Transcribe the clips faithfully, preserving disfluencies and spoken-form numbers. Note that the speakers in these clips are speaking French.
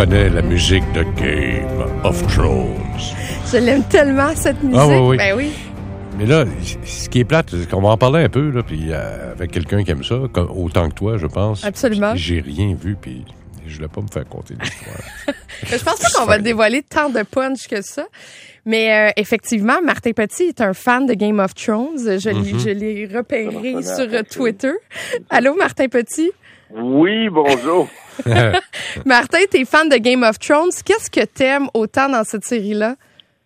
connaît la musique de Game of Thrones. Je l'aime tellement, cette musique. Ah, oui, oui. Ben oui. Mais là, ce qui est plate, c'est qu'on va en parler un peu, là, puis euh, avec quelqu'un qui aime ça, comme, autant que toi, je pense. Absolument. J'ai rien vu, puis je voulais pas me faire compter l'histoire. Je pense pas qu'on va dévoiler tant de punch que ça. Mais euh, effectivement, Martin Petit est un fan de Game of Thrones. Je, mm-hmm. je l'ai repéré sur euh, Twitter. Allô, Martin Petit? Oui, bonjour. Martin, t'es fan de Game of Thrones. Qu'est-ce que t'aimes autant dans cette série-là?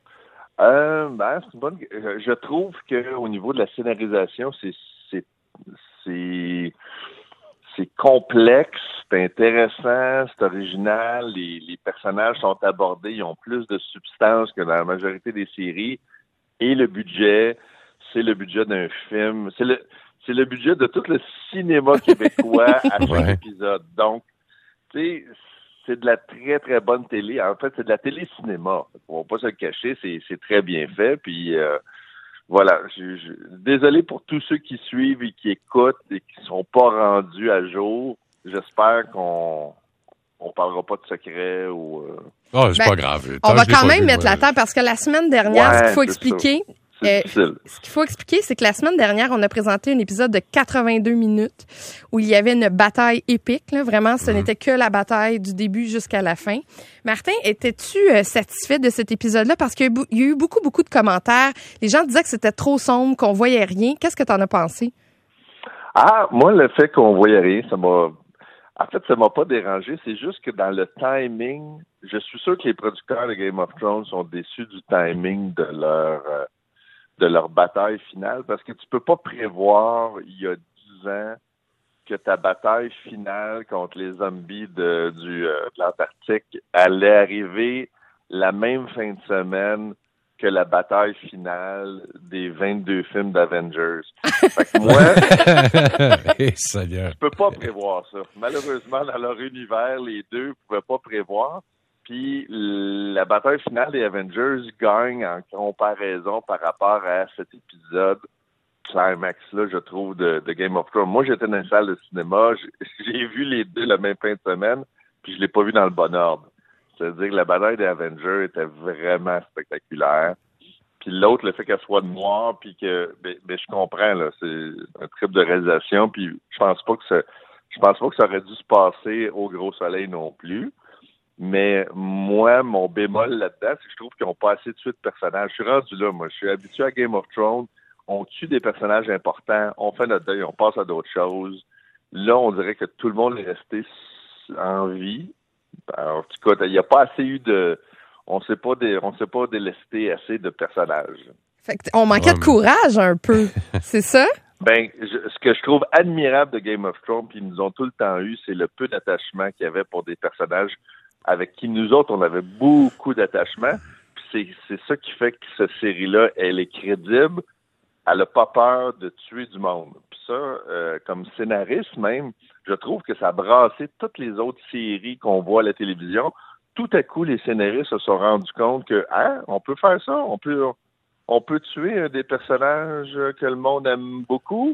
Euh, ben, c'est une bonne. Je trouve que au niveau de la scénarisation, c'est c'est c'est c'est complexe, c'est intéressant, c'est original. Les, les personnages sont abordés, ils ont plus de substance que dans la majorité des séries. Et le budget, c'est le budget d'un film. C'est le c'est le budget de tout le cinéma québécois à chaque ouais. épisode. Donc, tu sais, c'est de la très, très bonne télé. En fait, c'est de la télé-cinéma. On va pas se le cacher, c'est, c'est très bien fait. Puis, euh, voilà. Je, je, désolé pour tous ceux qui suivent et qui écoutent et qui sont pas rendus à jour. J'espère qu'on on parlera pas de secret ou... Euh... Oh, c'est ben, pas grave. On va quand même vu, mettre ouais. la table parce que la semaine dernière, ouais, ce qu'il faut expliquer... Ça. Euh, ce qu'il faut expliquer, c'est que la semaine dernière, on a présenté un épisode de quatre-vingt-deux minutes où il y avait une bataille épique. Là. Vraiment, ce mm-hmm. n'était que la bataille du début jusqu'à la fin. Martin, étais-tu euh, satisfait de cet épisode-là? Parce qu'il y a eu beaucoup, beaucoup de commentaires. Les gens disaient que c'était trop sombre, qu'on voyait rien. Qu'est-ce que tu en as pensé? Ah, moi, le fait qu'on voyait rien, ça m'a... En fait, ça m'a pas dérangé. C'est juste que dans le timing, je suis sûr que les producteurs de Game of Thrones sont déçus du timing de leur... Euh, de leur bataille finale, parce que tu peux pas prévoir, il y a dix ans, que ta bataille finale contre les zombies de, du, euh, de l'Antarctique allait arriver la même fin de semaine que la bataille finale des vingt-deux films d'Avengers. Fait que moi, hey, je peux pas prévoir ça. Malheureusement, dans leur univers, les deux pouvaient pas prévoir. Puis la bataille finale des Avengers gagne en comparaison par rapport à cet épisode climax-là, je trouve, de, de Game of Thrones. Moi, j'étais dans une salle de cinéma, j'ai, j'ai vu les deux la même fin de semaine, puis je l'ai pas vu dans le bon ordre. C'est-à-dire que la bataille des Avengers était vraiment spectaculaire. Puis l'autre, le fait qu'elle soit noire, puis que, ben, ben, je comprends, là, c'est un trip de réalisation, puis je pense pas que ça, je pense pas que ça aurait dû se passer au gros soleil non plus. Mais moi, mon bémol là-dedans, c'est que je trouve qu'ils n'ont pas assez tué de personnages. Je suis rendu là, moi. Je suis habitué à Game of Thrones. On tue des personnages importants, on fait notre deuil, on passe à d'autres choses. Là, on dirait que tout le monde est resté en vie. Alors, en tout cas, il n'y a pas assez eu de... On sait pas des, on sait pas délester assez de personnages. Fait qu'on manquait de courage un peu, c'est ça? Ben, je, ce que je trouve admirable de Game of Thrones, puis ils nous ont tout le temps eu, c'est le peu d'attachement qu'il y avait pour des personnages avec qui nous autres, on avait beaucoup d'attachement. Puis c'est, c'est ça qui fait que cette série-là, elle est crédible. Elle n'a pas peur de tuer du monde. Puis ça, euh, comme scénariste même, je trouve que ça a brassé toutes les autres séries qu'on voit à la télévision. Tout à coup, les scénaristes se sont rendus compte que, hein, on peut faire ça, on peut, on peut tuer des personnages que le monde aime beaucoup.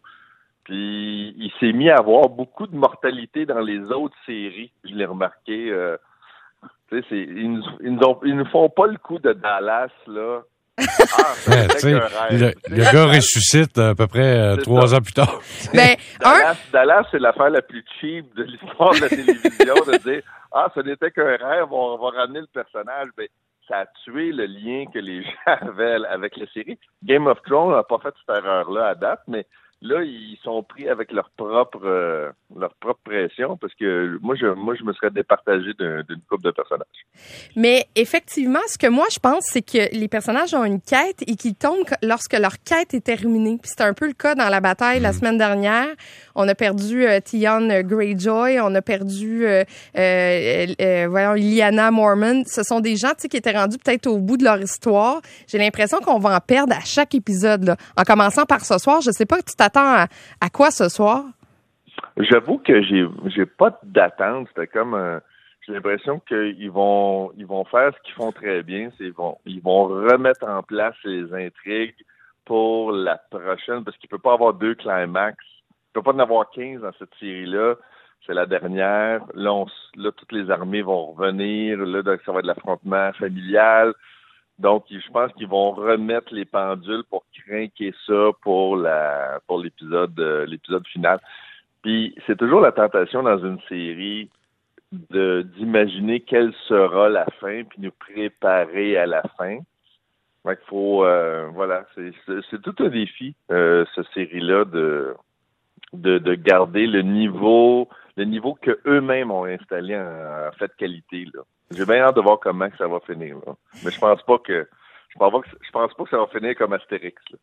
Puis il s'est mis à avoir beaucoup de mortalité dans les autres séries. Je l'ai remarqué. Euh, Tu sais, c'est, ils, nous, ils, nous ont, ils nous font pas le coup de Dallas, là. Ah, ouais, qu'un rêve. Le, le gars ressuscite à peu près euh, trois ans plus tard. Ben, Dallas, un... Dallas, c'est l'affaire la plus cheap de l'histoire de la télévision, de dire « Ah, ce n'était qu'un rêve, on va ramener le personnage. » Ben, ça a tué le lien que les gens avaient avec la série. Game of Thrones n'a pas fait cette erreur-là à date, mais là, ils sont pris avec leur propre euh, leur propre pression parce que moi, je moi je me serais départagé d'un, d'une couple de personnages. Mais effectivement, ce que moi, je pense, c'est que les personnages ont une quête et qu'ils tombent lorsque leur quête est terminée. Puis c'est un peu le cas dans la bataille mmh. la semaine dernière. On a perdu euh, Theon Greyjoy, on a perdu euh, euh, euh, voyons, Lyanna Mormont. Ce sont des gens qui étaient rendus peut-être au bout de leur histoire. J'ai l'impression qu'on va en perdre à chaque épisode. Là. En commençant par ce soir, je sais pas, tu t'attends à, à quoi ce soir? J'avoue que j'ai j'ai pas d'attente. C'était comme un, j'ai l'impression qu'ils vont ils vont faire ce qu'ils font très bien, c'est ils vont ils vont remettre en place les intrigues pour la prochaine, parce qu'il peut pas avoir deux climax, il peut pas en avoir quinze dans cette série-là. c'est la dernière. Là, on, là, toutes les armées vont revenir. Là, donc, ça va être l'affrontement familial. Donc, je pense qu'ils vont remettre les pendules pour craquer ça pour la pour l'épisode euh, l'épisode final. Puis, c'est toujours la tentation dans une série de d'imaginer quelle sera la fin, puis nous préparer à la fin. Donc, il faut, euh, voilà, c'est, c'est, c'est tout un défi, euh, cette série-là, de, de de garder le niveau le niveau que eux-mêmes ont installé en, en fait de qualité, là. J'ai bien hâte de voir comment que ça va finir, là. Mais je pense pas que je pense pas que je pense pas que ça va finir comme Astérix, là.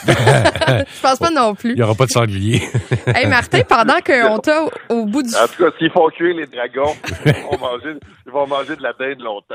Je pense pas non plus. Il y aura pas de sanglier. Hey Martin, pendant qu'on t'a au bout du En tout cas, s'ils font cuire les dragons, ils vont manger, ils vont manger de la dinde longtemps.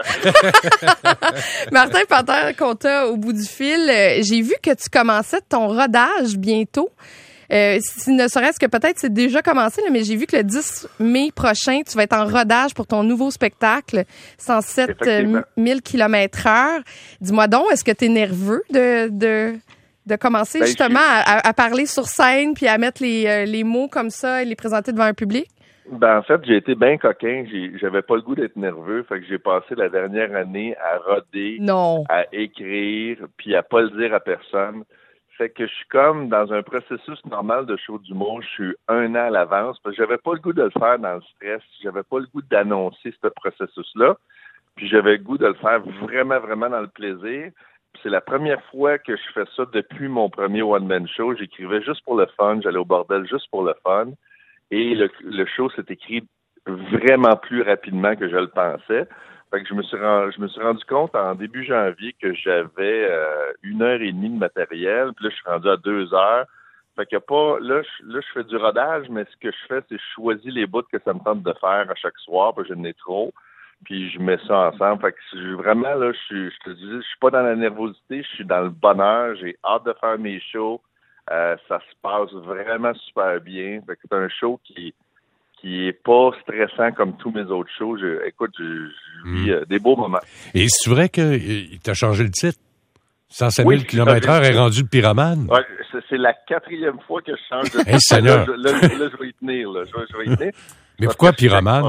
Martin, pendant qu'on t'a au bout du fil, euh, j'ai vu que tu commençais ton rodage bientôt. Euh, si ne serait-ce que peut-être c'est déjà commencé, là, mais j'ai vu que le dix mai prochain, tu vas être en rodage pour ton nouveau spectacle, cent sept mille kilomètres heure. Dis-moi donc, est-ce que tu es nerveux de, de, de commencer ben, justement à, à parler sur scène puis à mettre les, euh, les mots comme ça et les présenter devant un public? Ben, en fait, j'ai été bien coquin. J'ai, j'avais pas le goût d'être nerveux. Fait que j'ai passé la dernière année à roder, non. à écrire, puis à pas le dire à personne. Fait que je suis comme dans un processus normal de show d'humour. Je suis un an à l'avance parce que j'avais pas le goût de le faire dans le stress. J'avais pas le goût d'annoncer ce processus-là. Puis j'avais le goût de le faire vraiment, vraiment dans le plaisir. Puis c'est la première fois que je fais ça depuis mon premier one-man show. J'écrivais juste pour le fun. J'allais au bordel juste pour le fun. Et le, le show s'est écrit vraiment plus rapidement que je le pensais. Fait que je me suis rendu, je me suis rendu compte en début janvier que j'avais euh, une heure et demie de matériel, puis là je suis rendu à deux heures. Fait que pas là je, là je fais du rodage, mais ce que je fais c'est que je choisis les bouts que ça me tente de faire à chaque soir, parce que j'en ai trop, puis je mets ça ensemble. Fait que je, vraiment là je suis, je te dis, je suis pas dans la nervosité, je suis dans le bonheur, j'ai hâte de faire mes shows. Euh, ça se passe vraiment super bien. Fait que c'est un show qui qui est pas stressant comme tous mes autres shows. Je, écoute, je, je vis euh, des beaux moments. Et c'est vrai qu'il t'a changé le titre? cent cinq mille kilomètres heure est rendu le pyromane? Ouais, c'est, c'est la quatrième fois que je change de titre. Hey, Seigneur! Là, là, là, là, je vais y tenir. Là. Je, vais, je vais y tenir. Mais pourquoi pyromane?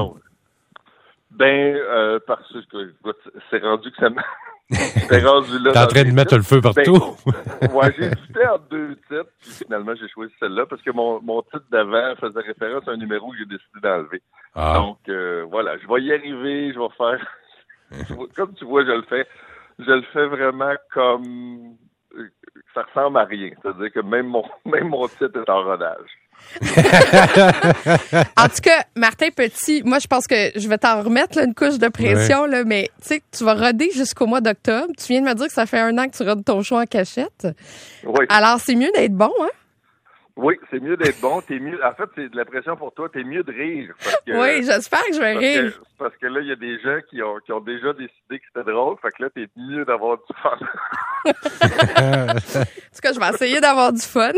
Ben, euh, parce que c'est rendu que ça m'a... C'est rendu là. T'es en train de mettre le feu partout? Ben, ouais, j'ai hésité entre deux titres, puis finalement, j'ai choisi celle-là, parce que mon, mon titre d'avant faisait référence à un numéro que j'ai décidé d'enlever. Ah. Donc, euh, voilà, je vais y arriver, je vais faire... Comme tu vois, je le fais. Je le fais vraiment comme... Ça ressemble à rien. C'est-à-dire que même mon, même mon titre est en rodage. En tout cas, Martin Petit, moi, je pense que je vais t'en remettre là, une couche de pression, ouais. là, mais tu sais, tu vas roder jusqu'au mois d'octobre. Tu viens de me dire que ça fait un an que tu rodes ton show en cachette. Oui. Alors, c'est mieux d'être bon, hein? Oui, c'est mieux d'être bon. T'es mieux. En fait, c'est de la pression pour toi. T'es mieux de rire. Parce que, oui, j'espère que je vais parce rire. Que, parce que là, il y a des gens qui ont, qui ont déjà décidé que c'était drôle. Fait que là, t'es mieux d'avoir du fun. En tout cas, je vais essayer d'avoir du fun.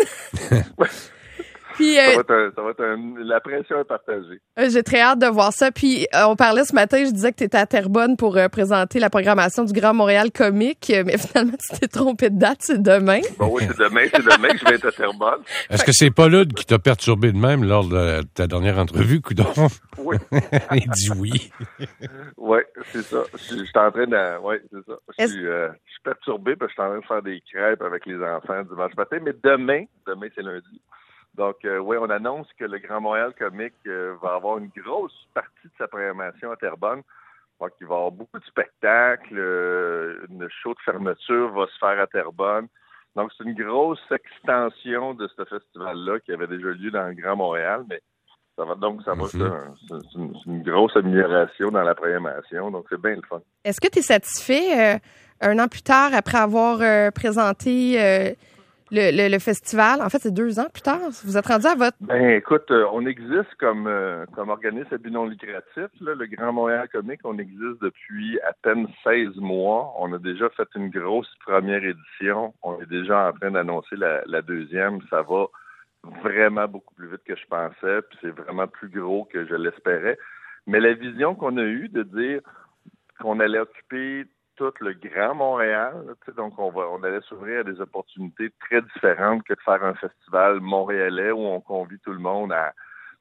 Puis, euh, ça va être, un, ça va être un, la pression est partagée. Euh, j'ai très hâte de voir ça. Puis, euh, on parlait ce matin, je disais que tu étais à Terrebonne pour euh, présenter la programmation du Grand Montréal Comique, mais finalement, tu t'es trompé de date, c'est demain. Bon, oui, c'est demain, c'est demain que je vais être à Terrebonne. Est-ce que c'est Paulude qui t'a perturbé de même lors de ta dernière entrevue, coudonc? Oui. Il dit oui. Oui, c'est ça. Je, je suis en train de... Oui, c'est ça. Je suis, euh, je suis perturbé parce que je suis en train de faire des crêpes avec les enfants dimanche matin, mais demain, demain, c'est lundi. Donc, euh, oui, on annonce que le Grand Montréal Comique euh, va avoir une grosse partie de sa programmation à Terrebonne. Donc, il va y avoir beaucoup de spectacles. Euh, une show de fermeture va se faire à Terrebonne. Donc, c'est une grosse extension de ce festival-là qui avait déjà lieu dans le Grand Montréal. Mais ça va donc, ça va mm-hmm. être un, c'est une, c'est une grosse amélioration dans la programmation. Donc, c'est bien le fun. Est-ce que tu es satisfait, euh, un an plus tard, après avoir euh, présenté... Euh Le, le, le festival, en fait, c'est deux ans plus tard. Vous êtes rendu à votre... Ben, écoute, euh, on existe comme euh, comme organisme à but non lucratif. Là, le Grand Montréal Comique, on existe depuis à peine seize mois. On a déjà fait une grosse première édition. On est déjà en train d'annoncer la, la deuxième. Ça va vraiment beaucoup plus vite que je pensais. Puis c'est vraiment plus gros que je l'espérais. Mais la vision qu'on a eue de dire qu'on allait occuper tout le Grand Montréal, donc on va, on allait s'ouvrir à des opportunités très différentes que de faire un festival montréalais où on convie tout le monde à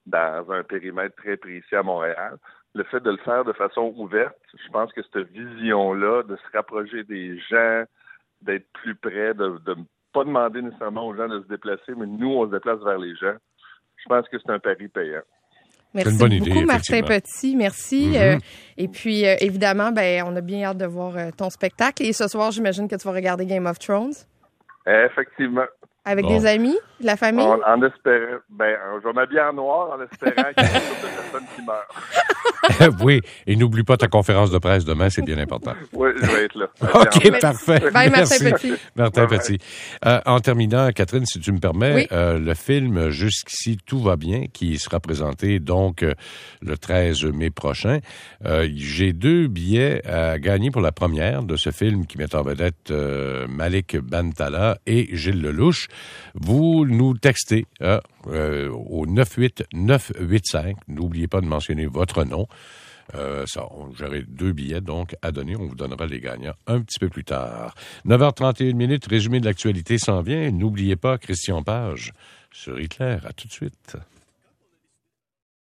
dans un périmètre très précis à Montréal. Le fait de le faire de façon ouverte, je pense que cette vision-là, de se rapprocher des gens, d'être plus près, de ne pas demander nécessairement aux gens de se déplacer, mais nous, on se déplace vers les gens, je pense que c'est un pari payant. Merci beaucoup, idée, Martin Petit. Merci. Mm-hmm. Euh, et puis, euh, évidemment, ben, on a bien hâte de voir euh, ton spectacle. Et ce soir, j'imagine que tu vas regarder Game of Thrones. Effectivement. Avec bon. des amis, de la famille? On, en espérant. Ben, je vais m'habiller en noir en espérant qu'il y ait de personnes qui meurent. Oui, et n'oublie pas ta conférence de presse demain, c'est bien important. Oui, je vais être là. OK, bien. Parfait. Bye, Merci. Martin Petit. Martin Bye Petit. Euh, en terminant, Catherine, si tu me permets, oui. euh, le film Jusqu'ici, tout va bien, qui sera présenté donc euh, le treize mai prochain. Euh, j'ai deux billets à gagner pour la première de ce film qui met en vedette euh, Malik Bentala et Gilles Lelouch. Vous nous textez euh, euh, au neuf huit neuf huit cinq. N'oubliez pas de mentionner votre nom. Euh, ça, on, j'aurai deux billets donc à donner. On vous donnera les gagnants un petit peu plus tard. neuf heures trente et une minutes, résumé de l'actualité s'en vient. N'oubliez pas Christian Page sur Hitler. À tout de suite.